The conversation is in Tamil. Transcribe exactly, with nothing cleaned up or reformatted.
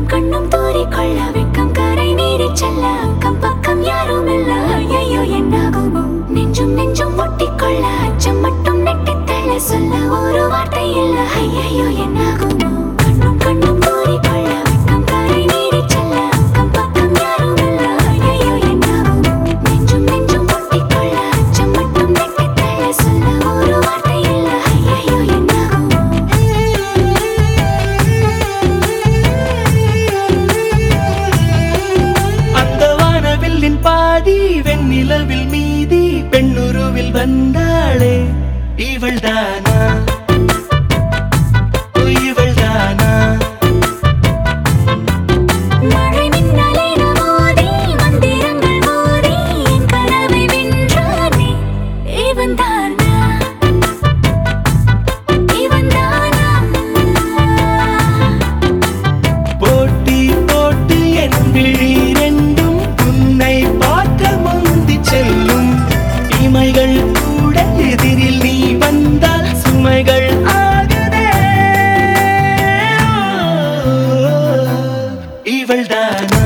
கண்ணும் தூறிக்கொள்ள வெட்கம் கரை நீறிச் செல்ல அக்கம் பக்கம் யாரும் இல்ல ஐயையோ என்னாகுமோ நெஞ்சும் நெஞ்சும் ஒட்டிக்கொள்ள அச்சம் மட்டும் நெட்டித் தள்ள சொல்ல ஒரு வார்த்தை இல்ல ஐயையோ என்னாகுமோ கண்ணும் கண்ணும் தூறிக்கொள்ள வெட்கம் கரை நீறிச் செல்ல அக்கம் பக்கம் யாரும் இல்ல ஐயையோ என்னாகுமோ நெஞ்சும் நெஞ்சும் ஒட்டிக்கொள்ள அச்சம் மட்டும் நெட்டித் தள்ள சொல்ல ஒரு வார்த்தை இல்ல ஐயையோ என்னாகுமோ பாதி வெண்ணிலவில் மீதி பெண்ணுருவில் வந்தாளே இவள்தானா இவள்தானா மழை மின்னலின மோதி மந்திரங்கள் மோதி என் கனவை வென்றானே இவன்தானா இவன்தானா போட்டி போட்டு என் விழி ரெண்டும் உன்னை பார்க்க முந்தி செல்லும் இமைகள் கூட எதிரில் நீ வந்தால் சுமைகள் ஆகுதே இவள்தானா